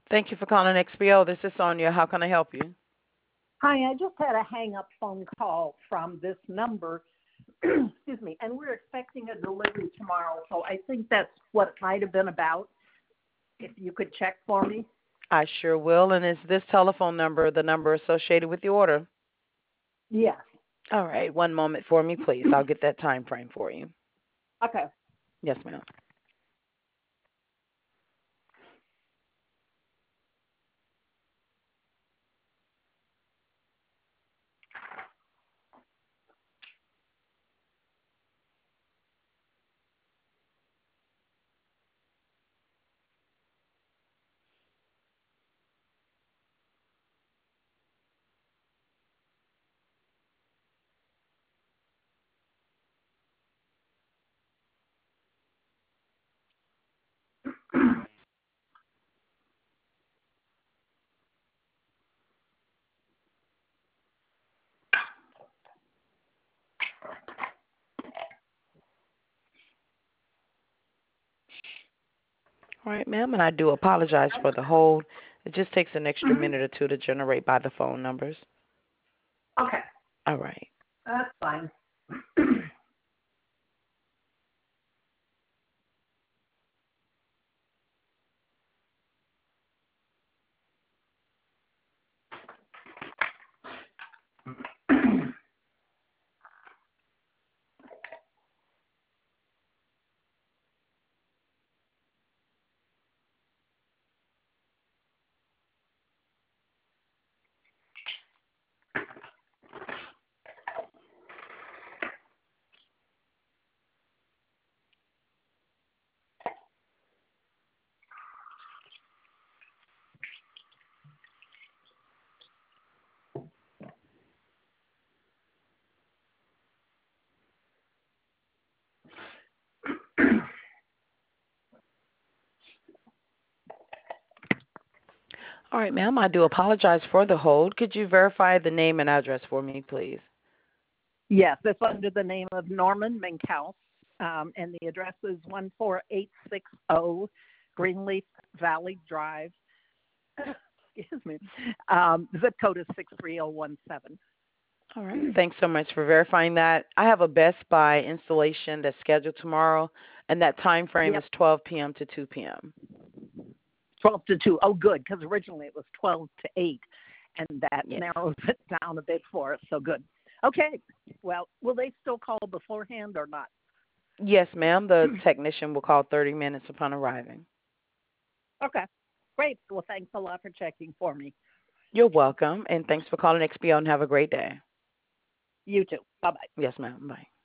Thank you for calling XPO. This is Sonia. How can I help you? Hi, I just had a hang-up phone call from this number, excuse me, and we're expecting a delivery tomorrow, so I think that's what it might have been about, if you could check for me. I sure will. And is this telephone number the number associated with the order? Yes. All right. One moment for me, please. I'll get that time frame for you. Okay. Yes, ma'am. All right, ma'am. And I do apologize for the hold. It just takes an extra Mhm. minute or two to generate by the phone numbers. Okay, All right. that's fine. All right, ma'am. I do apologize for the hold. Could you verify the name and address for me, please? Yes, it's under the name of Norman Minkhouse, and the address is 14860 Greenleaf Valley Drive. Excuse me. Zip code is 63017. All right. Thanks so much for verifying that. I have a Best Buy installation that's scheduled tomorrow, and that time frame is Yep, 12 p.m. to 2 p.m. 12 to 2. Oh, good, because originally it was 12 to 8, and that Yes. narrows it down a bit for us, so good. Okay, well, will they still call beforehand or not? Yes, ma'am. The technician will call 30 minutes upon arriving. Okay, great. Well, thanks a lot for checking for me. You're welcome, and thanks for calling XPO and have a great day. You too. Bye-bye. Yes, ma'am. Bye.